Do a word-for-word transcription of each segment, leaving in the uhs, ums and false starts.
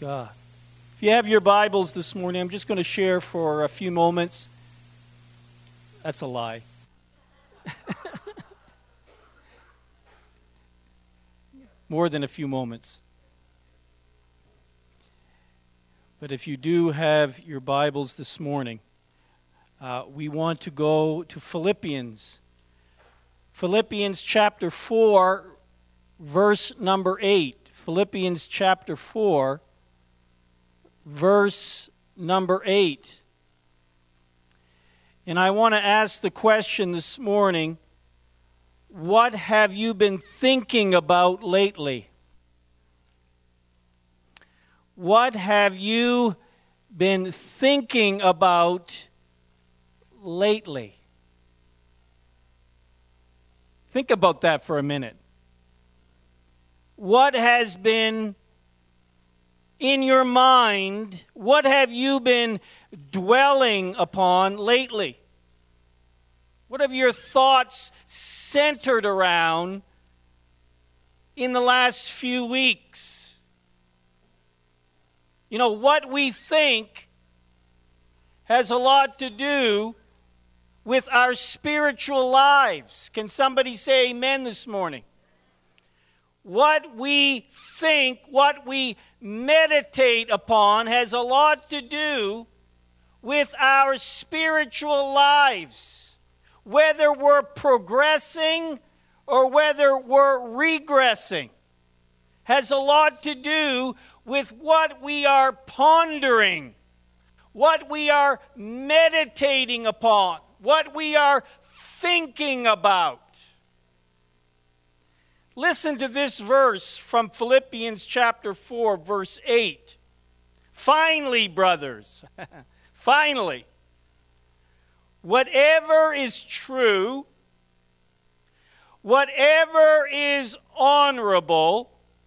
God. If you have your Bibles this morning, I'm just going to share for a few moments. That's a lie. More than a few moments. But if you do have your Bibles this morning, uh, we want to go to Philippians. Philippians chapter four, verse number eight. Philippians chapter four, verse number eight. And I want to ask the question this morning, what have you been thinking about lately? What have you been thinking about lately? Think about that for a minute. What has been in your mind? What have you been dwelling upon lately? What have your thoughts centered around in the last few weeks? You know, what we think has a lot to do with our spiritual lives. Can somebody say amen this morning? What we think, what we meditate upon has a lot to do with our spiritual lives. Whether we're progressing or whether we're regressing has a lot to do with what we are pondering, what we are meditating upon, what we are thinking about. Listen to this verse from Philippians chapter four, verse eight. Finally, brothers, finally, whatever is true, whatever is honorable,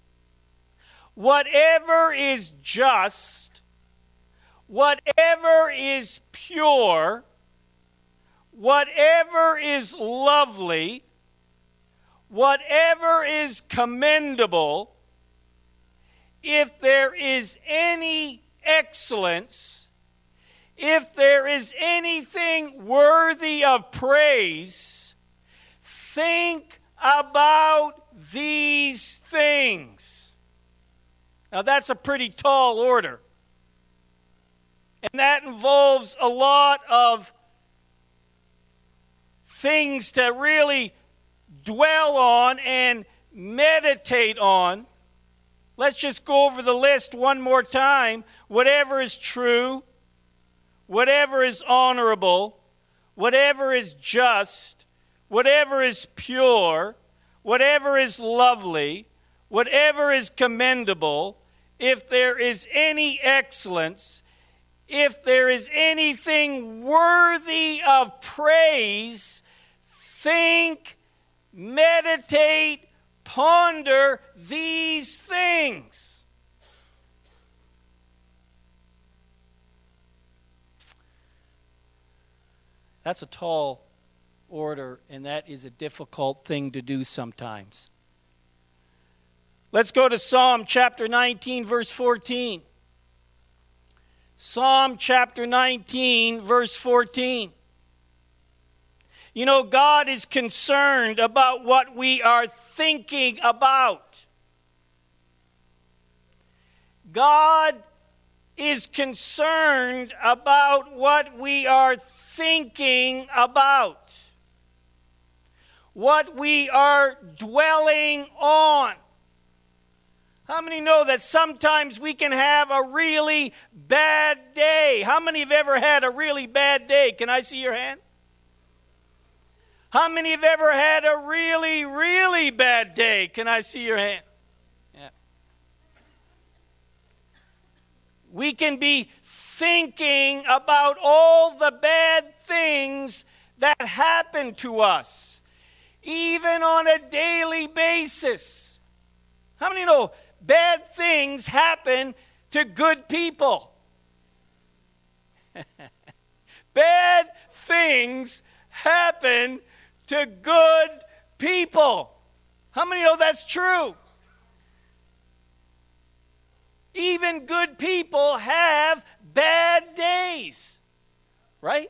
whatever is just, whatever is pure, whatever is lovely, whatever is commendable, if there is any excellence, if there is anything worthy of praise, think about these things. Now that's a pretty tall order. And that involves a lot of things to really dwell on and meditate on. Let's just go over the list one more time. Whatever is true, whatever is honorable, whatever is just, whatever is pure, whatever is lovely, whatever is commendable, if there is any excellence, if there is anything worthy of praise, think, meditate, ponder these things. That's a tall order, and that is a difficult thing to do sometimes. Let's go to Psalm chapter nineteen, verse fourteen. Psalm chapter nineteen, verse fourteen. You know, God is concerned about what we are thinking about. God is concerned about what we are thinking about, what we are dwelling on. How many know that sometimes we can have a really bad day? How many have ever had a really bad day? Can I see your hand? How many have ever had a really, really bad day? Can I see your hand? Yeah. We can be thinking about all the bad things that happen to us, even on a daily basis. How many know bad things happen to good people? Bad things happen to good people. How many know that's true? Even good people have bad days, right?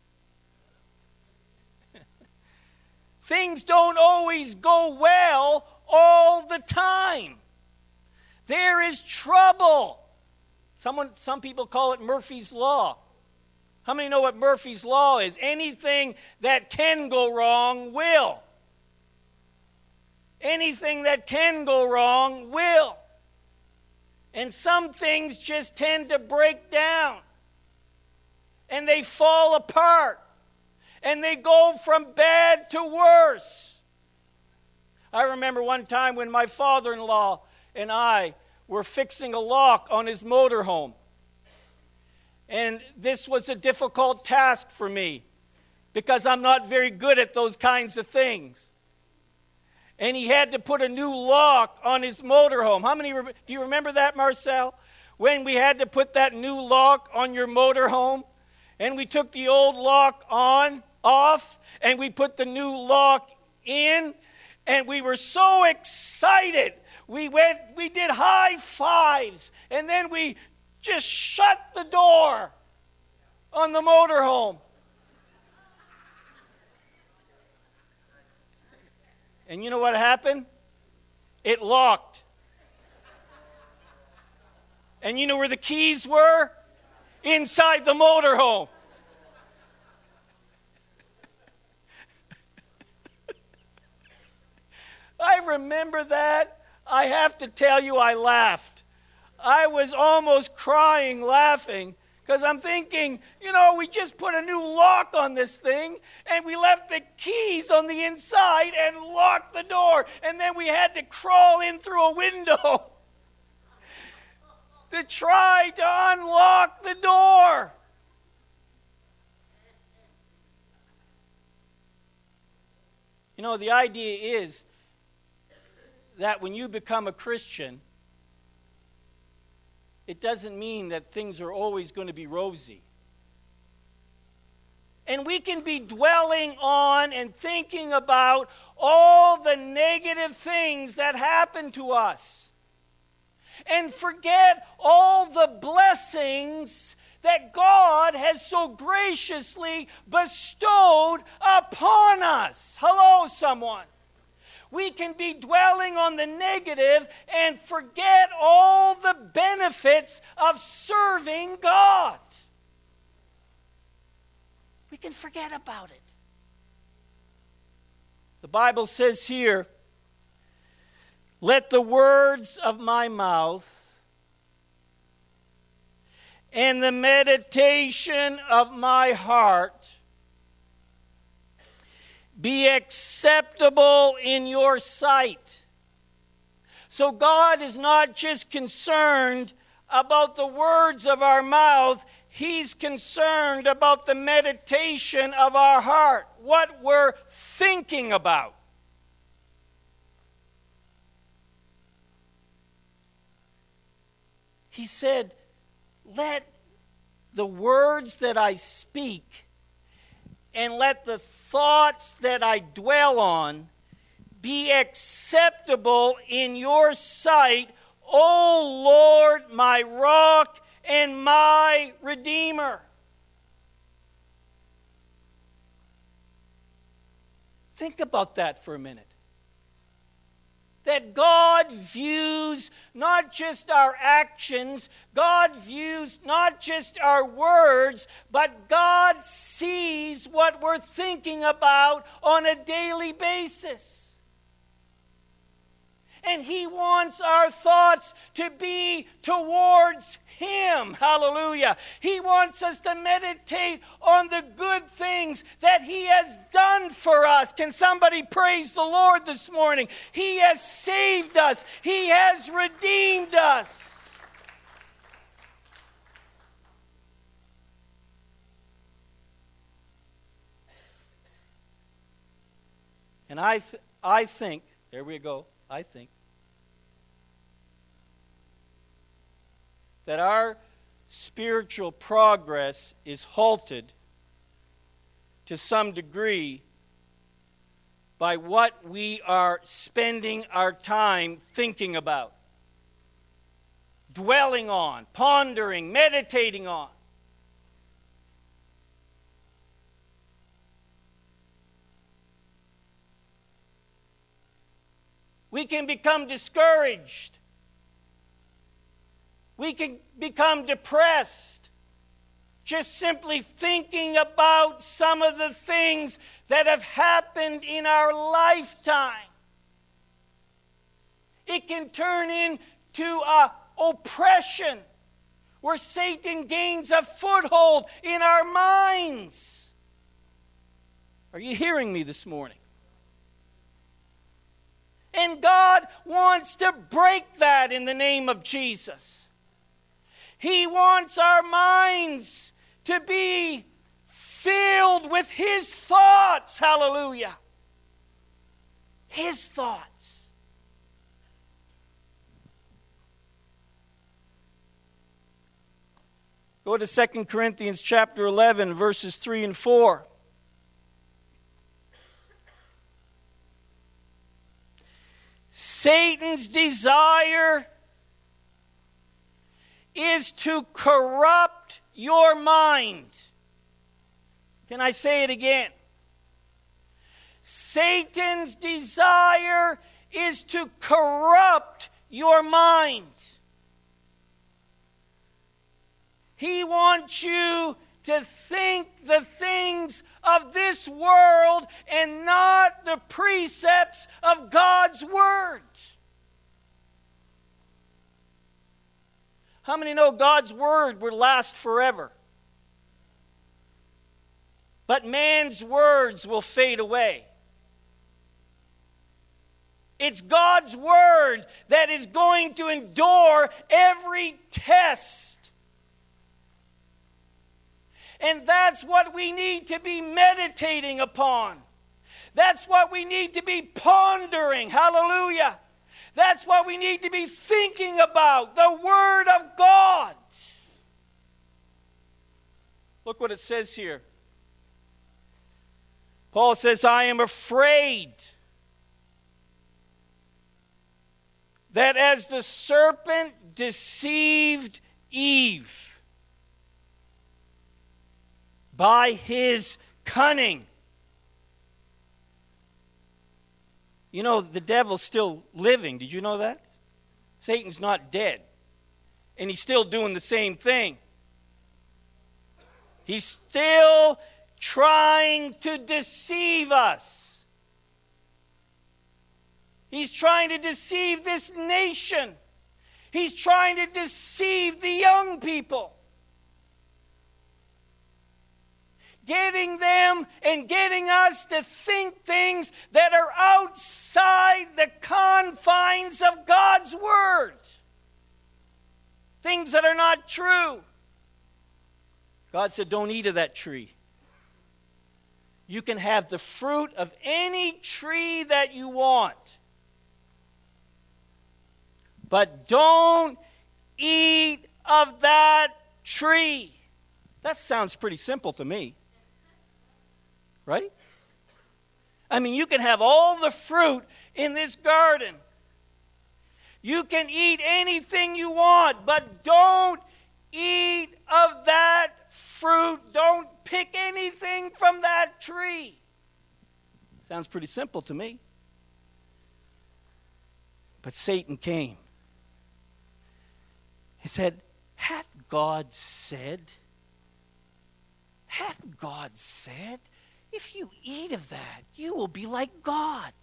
Things don't always go well all the time. There is trouble. Someone, some people call it Murphy's Law. How many know what Murphy's Law is? Anything that can go wrong will. Anything that can go wrong will. And some things just tend to break down. And they fall apart. And they go from bad to worse. I remember one time when my father-in-law and I were fixing a lock on his motorhome. And this was a difficult task for me because I'm not very good at those kinds of things. And he had to put a new lock on his motorhome. How many, do you remember that, Marcel? When we had to put that new lock on your motorhome, and we took the old lock on, off, and we put the new lock in, and we were so excited. We went, we did high fives, and then we just shut the door on the motorhome. And you know what happened? It locked. And you know where the keys were? Inside the motorhome. I remember that. I have to tell you, I laughed. I was almost crying laughing because I'm thinking, you know, we just put a new lock on this thing and we left the keys on the inside and locked the door. And then we had to crawl in through a window to try to unlock the door. You know, the idea is that when you become a Christian, it doesn't mean that things are always going to be rosy. And we can be dwelling on and thinking about all the negative things that happen to us and forget all the blessings that God has so graciously bestowed upon us. Hello, someone. We can be dwelling on the negative and forget all the benefits of serving God. We can forget about it. The Bible says here, let the words of my mouth and the meditation of my heart be acceptable in your sight. So God is not just concerned about the words of our mouth, He's concerned about the meditation of our heart, what we're thinking about. He said, let the words that I speak and let the thoughts that I dwell on be acceptable in your sight, O Lord, my rock and my Redeemer. Think about that for a minute. That God views not just our actions, God views not just our words, but God sees what we're thinking about on a daily basis. And He wants our thoughts to be towards Him. Hallelujah. He wants us to meditate on the good things that He has done for us. Can somebody praise the Lord this morning? He has saved us. He has redeemed us. And I, th- I think, there we go, I think, that our spiritual progress is halted to some degree by what we are spending our time thinking about. dwelling on, pondering, meditating on. We can become discouraged. We can become depressed. Just simply thinking about some of the things that have happened in our lifetime. It can turn into a oppression where Satan gains a foothold in our minds. Are you hearing me this morning? And God wants to break that in the name of Jesus. He wants our minds to be filled with His thoughts. Hallelujah. His thoughts. Go to Second Corinthians chapter eleven, verses three and four. Satan's desire is to corrupt your mind. Can I say it again? Satan's desire is to corrupt your mind. He wants you to think the things of this world and not the precepts of God's Word. How many know God's Word will last forever? But man's words will fade away. It's God's Word that is going to endure every test. And that's what we need to be meditating upon. That's what we need to be pondering. Hallelujah. That's what we need to be thinking about. The Word of God. Look what it says here. Paul says, I am afraid that as the serpent deceived Eve by his cunning. You know, the devil's still living. Did you know that? Satan's not dead. And he's still doing the same thing. He's still trying to deceive us. He's trying to deceive this nation. He's trying to deceive the young people. Getting them and getting us to think things that are outside the confines of God's Word. Things that are not true. God said, don't eat of that tree. You can have the fruit of any tree that you want. But don't eat of that tree. That sounds pretty simple to me. Right? I mean, you can have all the fruit in this garden. You can eat anything you want, but don't eat of that fruit. Don't pick anything from that tree. Sounds pretty simple to me. But Satan came. He said, hath God said? Hath God said? If you eat of that, you will be like God.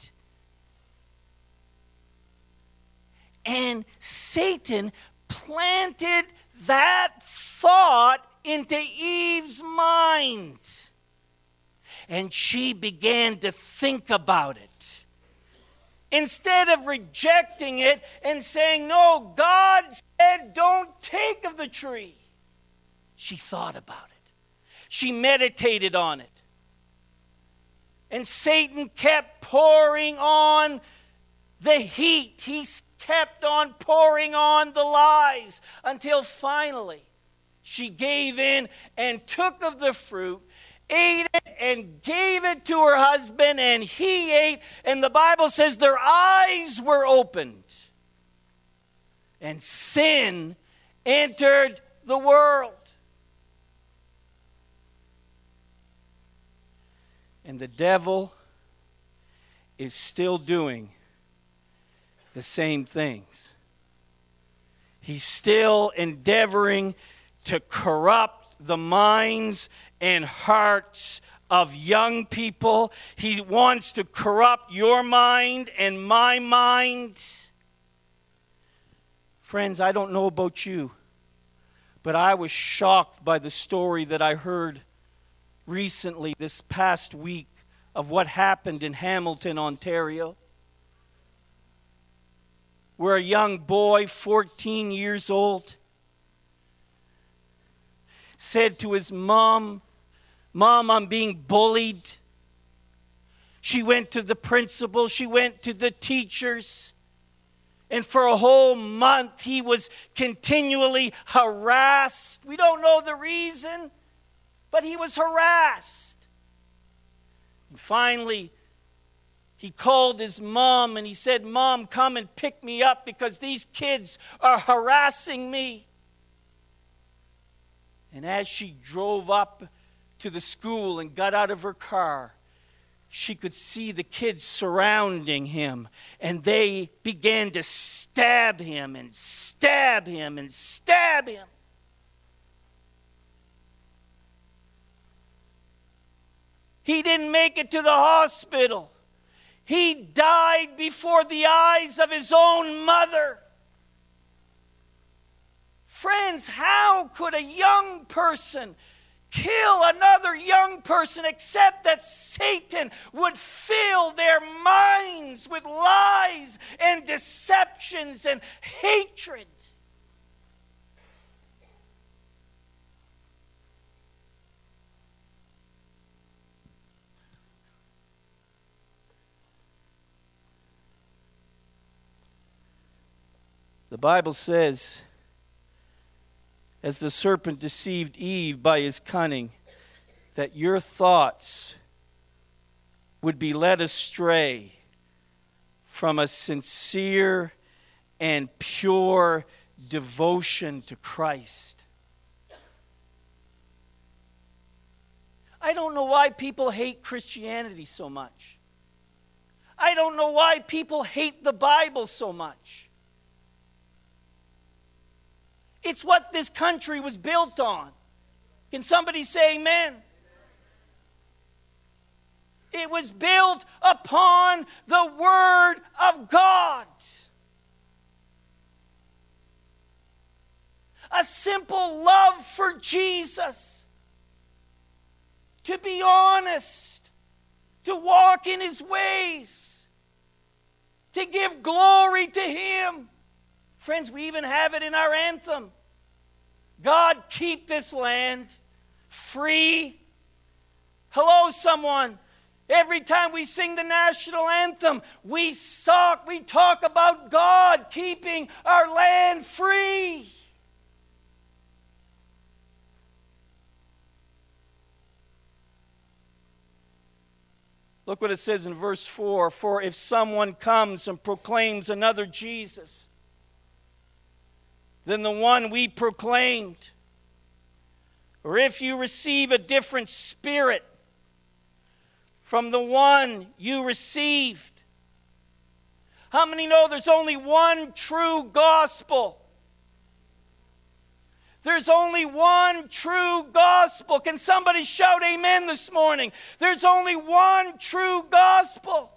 And Satan planted that thought into Eve's mind. And she began to think about it. Instead of rejecting it and saying, no, God said don't take of the tree. She thought about it. She meditated on it. And Satan kept pouring on the heat. He kept on pouring on the lies until finally she gave in and took of the fruit, ate it, and gave it to her husband, and he ate. And the Bible says their eyes were opened. and sin entered the world. And the devil is still doing the same things. He's still endeavoring to corrupt the minds and hearts of young people. He wants to corrupt your mind and my mind. Friends, I don't know about you, but I was shocked by the story that I heard recently, this past week, of what happened in Hamilton, Ontario, where a young boy, fourteen years old, said to his mom, "Mom, I'm being bullied." She went to the principal, she went to the teachers, and for a whole month he was continually harassed. We don't know the reason, but he was harassed. And finally, he called his mom and he said, "Mom, come and pick me up because these kids are harassing me." And as she drove up to the school and got out of her car, she could see the kids surrounding him, and they began to stab him and stab him and stab him. He didn't make it to the hospital. He died before the eyes of his own mother. Friends, how could a young person kill another young person except that Satan would fill their minds with lies and deceptions and hatred? The Bible says, as the serpent deceived Eve by his cunning, that your thoughts would be led astray from a sincere and pure devotion to Christ. I don't know why people hate Christianity so much. I don't know why people hate the Bible so much. It's what this country was built on. Can somebody say amen? It was built upon the Word of God. A simple love for Jesus. To be honest. To walk in His ways. To give glory to Him. Friends, we even have it in our anthem. God, keep this land free. Hello, someone. Every time we sing the national anthem, we talk, we talk about God keeping our land free. Look what it says in verse four. For if someone comes and proclaims another Jesus than the one we proclaimed, or if you receive a different spirit from the one you received. How many know there's only one true gospel? There's only one true gospel. Can somebody shout amen this morning? There's only one true gospel.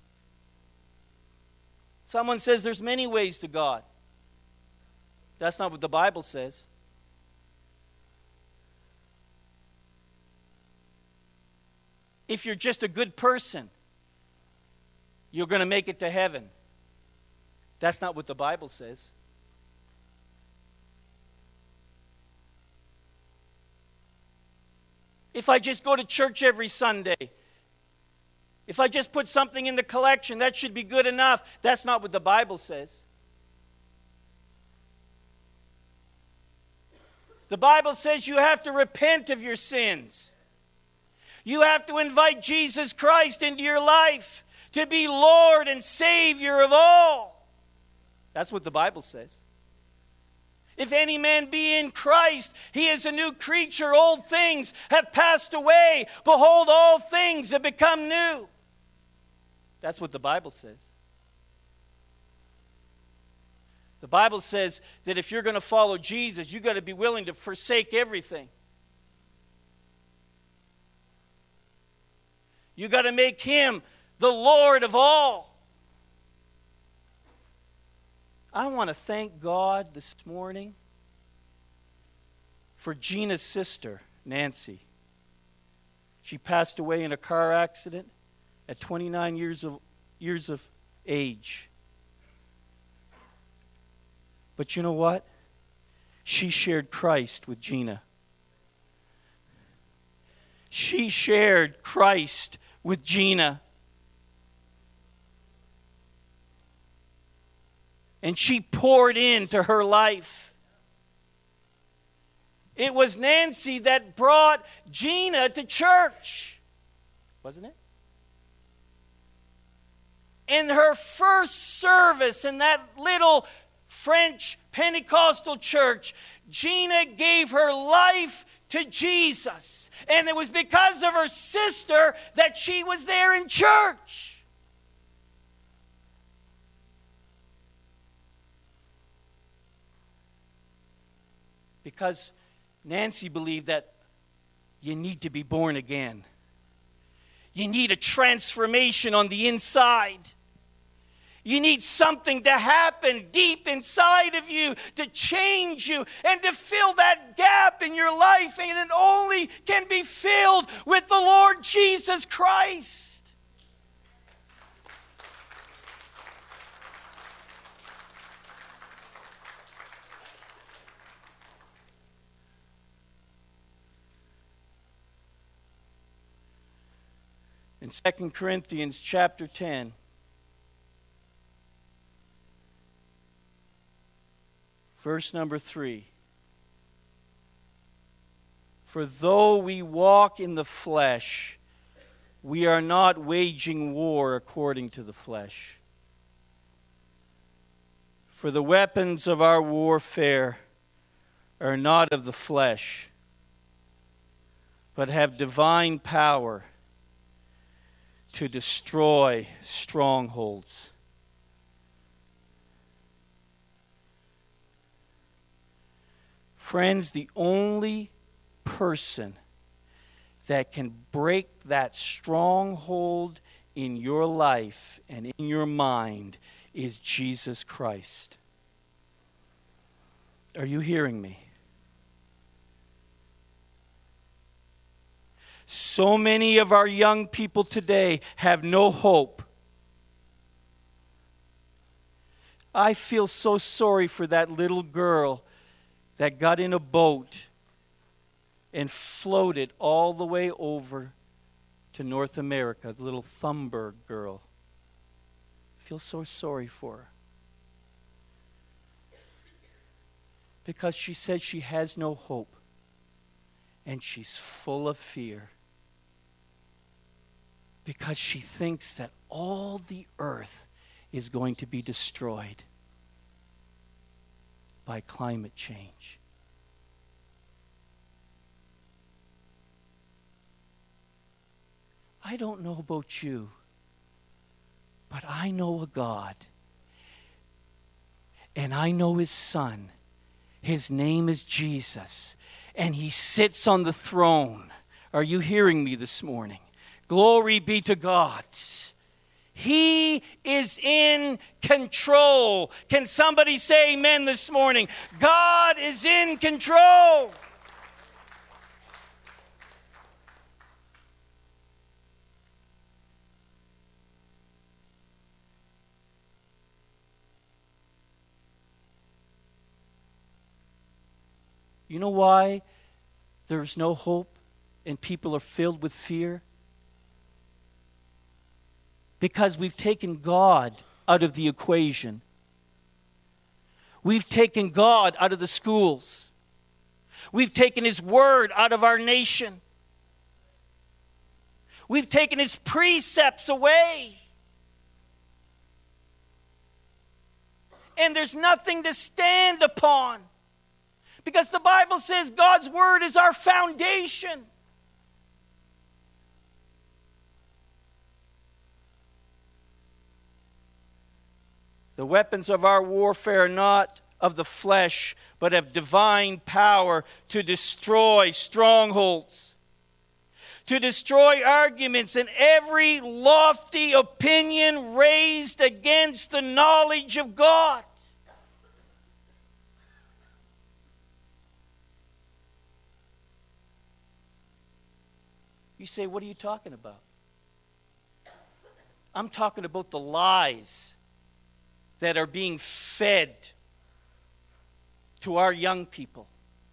Someone says there's many ways to God. That's not what the Bible says. If you're just a good person, you're going to make it to heaven. That's not what the Bible says. If I just go to church every Sunday, if I just put something in the collection, that should be good enough. That's not what the Bible says. The Bible says you have to repent of your sins. You have to invite Jesus Christ into your life to be Lord and Savior of all. That's what the Bible says. If any man be in Christ, he is a new creature. Old things have passed away. Behold, all things have become new. That's what the Bible says. The Bible says that if you're going to follow Jesus, you've got to be willing to forsake everything. You've got to make him the Lord of all. I want to thank God this morning for Gina's sister, Nancy. She passed away in a car accident at twenty-nine years of, years of age. But you know what? She shared Christ with Gina. She shared Christ with Gina. And she poured into her life. It was Nancy that brought Gina to church, wasn't it? In her first service in that little French Pentecostal church, Gina gave her life to Jesus. And it was because of her sister that she was there in church. Because Nancy believed that you need to be born again. You need a transformation on the inside. You need something to happen deep inside of you to change you and to fill that gap in your life. And it only can be filled with the Lord Jesus Christ. In Second Corinthians chapter ten, verse number three. For though we walk in the flesh, we are not waging war according to the flesh. For the weapons of our warfare are not of the flesh, but have divine power to destroy strongholds. Friends, the only person that can break that stronghold in your life and in your mind is Jesus Christ. Are you hearing me? So many of our young people today have no hope. I feel so sorry for that little girl that got in a boat and floated all the way over to North America, the little Thunberg girl. I feel so sorry for her. Because she says she has no hope. And she's full of fear. Because she thinks that all the earth is going to be destroyed by climate change. I don't know about you, but I know a God. And I know His Son. His name is Jesus. And He sits on the throne. Are you hearing me this morning? Glory be to God. He is in control. Can somebody say amen this morning? God is in control. You know why there's no hope and people are filled with fear? Because we've taken God out of the equation. We've taken God out of the schools. We've taken His Word out of our nation. We've taken His precepts away. And there's nothing to stand upon. Because the Bible says God's word is our foundation. The weapons of our warfare are not of the flesh, but of divine power to destroy strongholds, to destroy arguments and every lofty opinion raised against the knowledge of God. You say, what are you talking about? I'm talking about the lies that are being fed to our young people.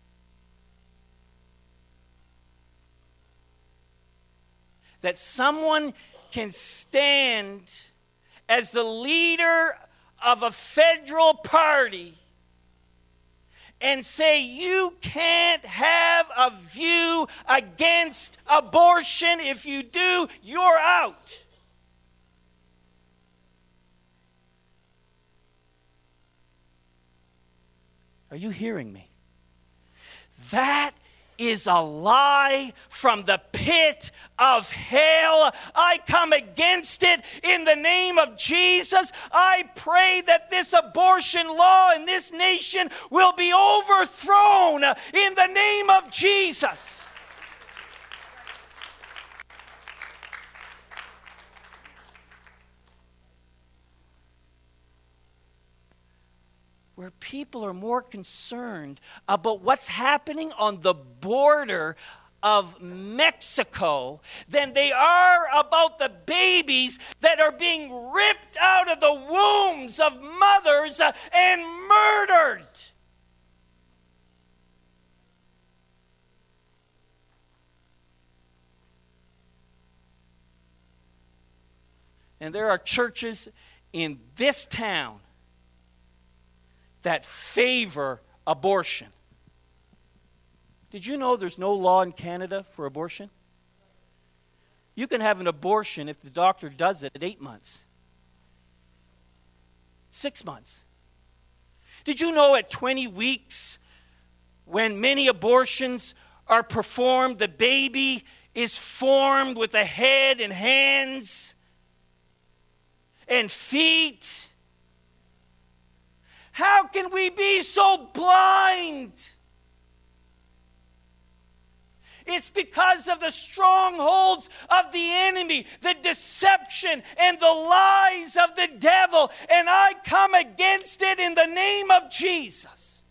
That someone can stand as the leader of a federal party and say you can't have a view against abortion. If you do, you're out. Are you hearing me? That is a lie from the pit of hell. I come against it in the name of Jesus. I pray that this abortion law in this nation will be overthrown in the name of Jesus. Where people are more concerned about what's happening on the border of Mexico than they are about the babies that are being ripped out of the wombs of mothers and murdered. And there are churches in this town that favor abortion. Did you know there's no law in Canada for abortion? You can have an abortion if the doctor does it at eight months. Six months. Did you know at twenty weeks, when many abortions are performed, the baby is formed with a head and hands and feet? How can we be so blind? It's because of the strongholds of the enemy, the deception and the lies of the devil, and I come against it in the name of Jesus.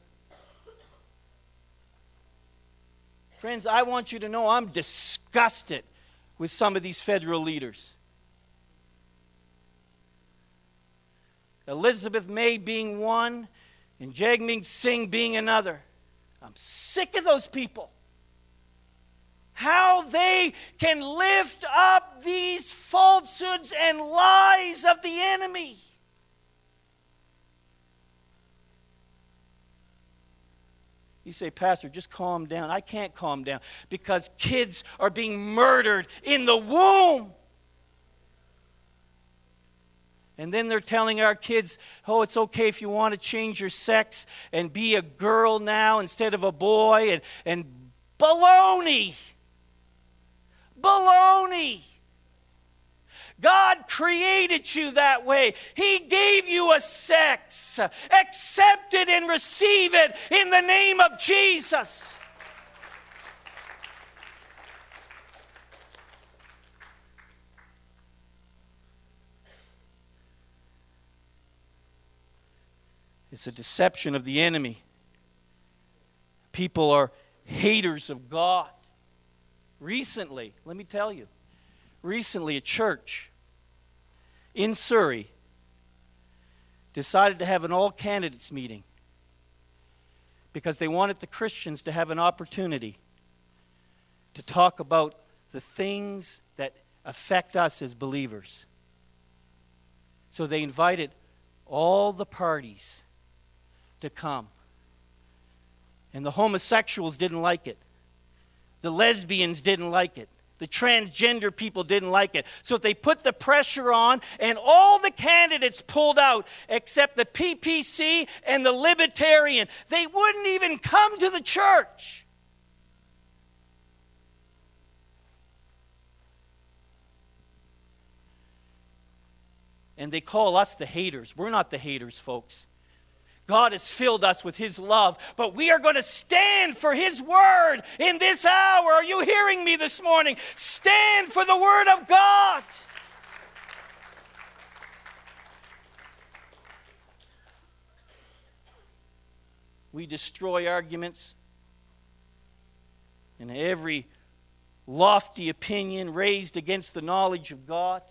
Friends, I want you to know I'm disgusted with some of these federal leaders. Elizabeth May being one, and Jagmeet Singh being another. I'm sick of those people. How they can lift up these falsehoods and lies of the enemy. You say, Pastor, just calm down. I can't calm down because kids are being murdered in the womb. And then they're telling our kids, oh, it's okay if you want to change your sex and be a girl now instead of a boy. And, and baloney. Baloney. God created you that way. He gave you a sex. Accept it and receive it in the name of Jesus. It's a deception of the enemy. People are haters of God. Recently, let me tell you, recently a church in Surrey decided to have an all-candidates meeting because they wanted the Christians to have an opportunity to talk about the things that affect us as believers. So they invited all the parties to come. And the homosexuals didn't like it. The lesbians didn't like it. The transgender people didn't like it. So they put the pressure on, and all the candidates pulled out except the P P C and the Libertarian. They wouldn't even come to the church. And they call us the haters. We're not the haters, folks. God has filled us with His love, but we are going to stand for His word in this hour. Are you hearing me this morning? Stand for the word of God. We destroy arguments and every lofty opinion raised against the knowledge of God.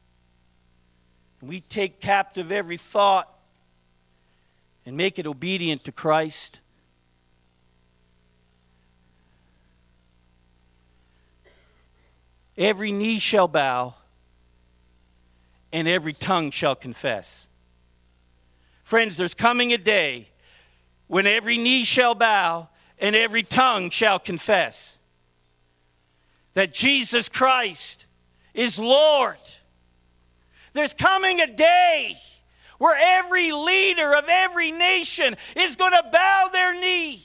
We take captive every thought and make it obedient to Christ. Every knee shall bow, and every tongue shall confess. Friends, there's coming a day when every knee shall bow, and every tongue shall confess that Jesus Christ is Lord. There's coming a day where every leader of every nation is going to bow their knee.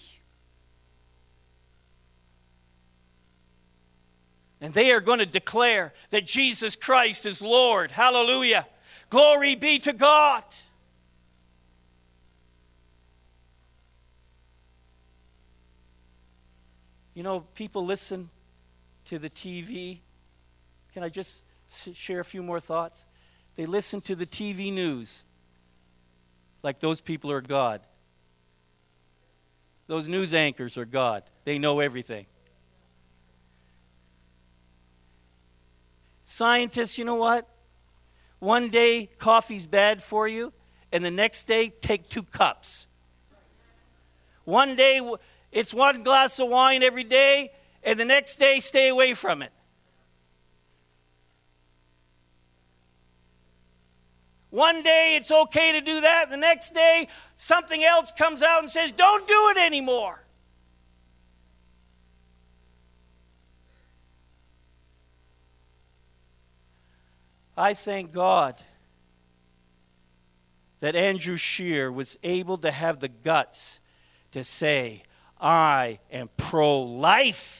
And they are going to declare that Jesus Christ is Lord. Hallelujah. Glory be to God. You know, people listen to the T V. Can I just share a few more thoughts? They listen to the T V news like those people are God. Those news anchors are God. They know everything. Scientists, you know what? One day coffee's bad for you, and the next day take two cups. One day it's one glass of wine every day, and the next day stay away from it. One day it's okay to do that. The next day something else comes out and says, don't do it anymore. I thank God that Andrew Scheer was able to have the guts to say, I am pro-life.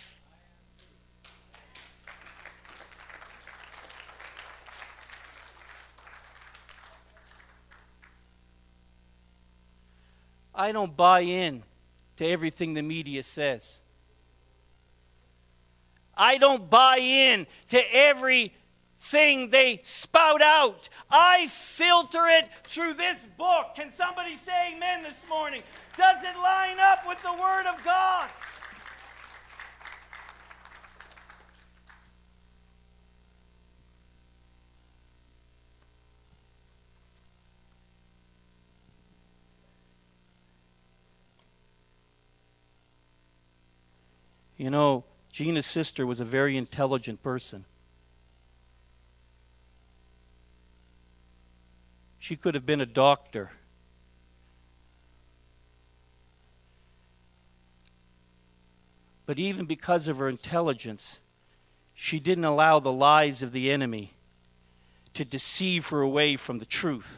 I don't buy in to everything the media says. I don't buy in to everything they spout out. I filter it through this book. Can somebody say amen this morning? Does it line up with the Word of God? You know, Gina's sister was a very intelligent person. She could have been a doctor. But even because of her intelligence, she didn't allow the lies of the enemy to deceive her away from the truth.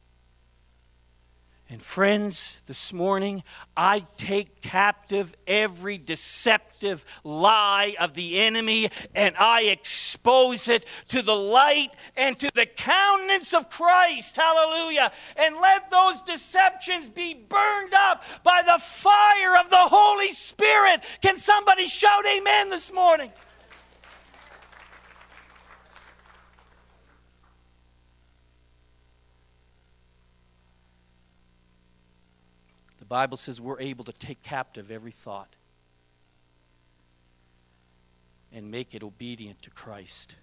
And friends, this morning, I take captive every deceptive lie of the enemy, and I expose it to the light and to the countenance of Christ. Hallelujah. And let those deceptions be burned up by the fire of the Holy Spirit. Can somebody shout amen this morning? The Bible says we're able to take captive every thought and make it obedient to Christ.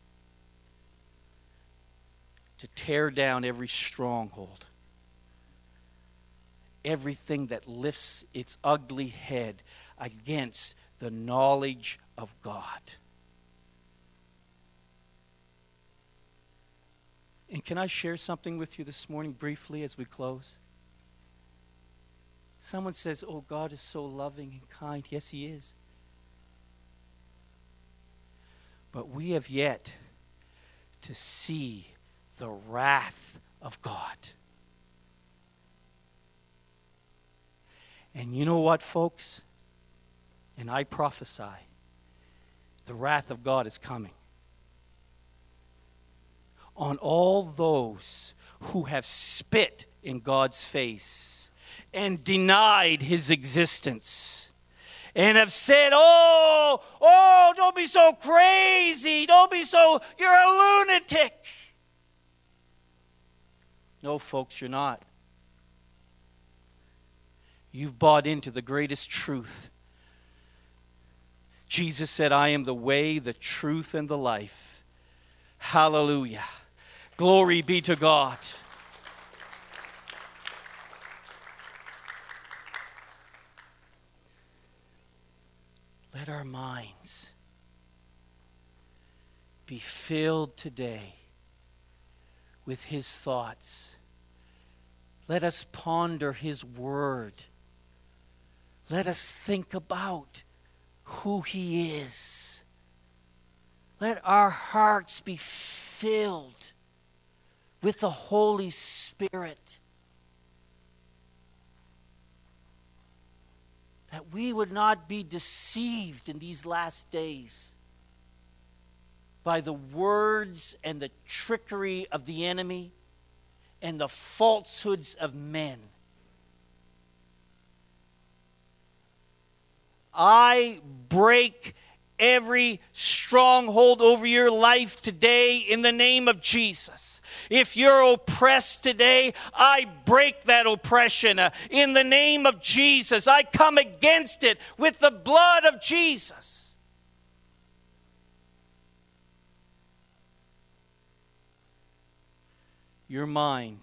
To tear down every stronghold. Everything that lifts its ugly head against the knowledge of God. And can I share something with you this morning briefly as we close? Someone says, oh, God is so loving and kind. Yes, He is. But we have yet to see the wrath of God. And you know what, folks? And I prophesy, the wrath of God is coming on all those who have spit in God's face and denied his existence and have said, oh, oh, don't be so crazy. Don't be so, you're a lunatic. No, folks, you're not. You've bought into the greatest truth. Jesus said, I am the way, the truth, and the life. Hallelujah. Glory be to God. Let our minds be filled today with his thoughts. Let us ponder his word. Let us think about who he is. Let our hearts be filled with the Holy Spirit. That we would not be deceived in these last days by the words and the trickery of the enemy and the falsehoods of men. I break every stronghold over your life today in the name of Jesus. If you're oppressed today, I break that oppression uh, in the name of Jesus. I come against it with the blood of Jesus. Your mind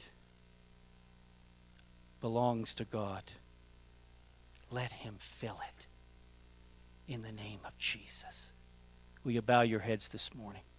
belongs to God. Let him fill it in the name of Jesus. Will you bow your heads this morning?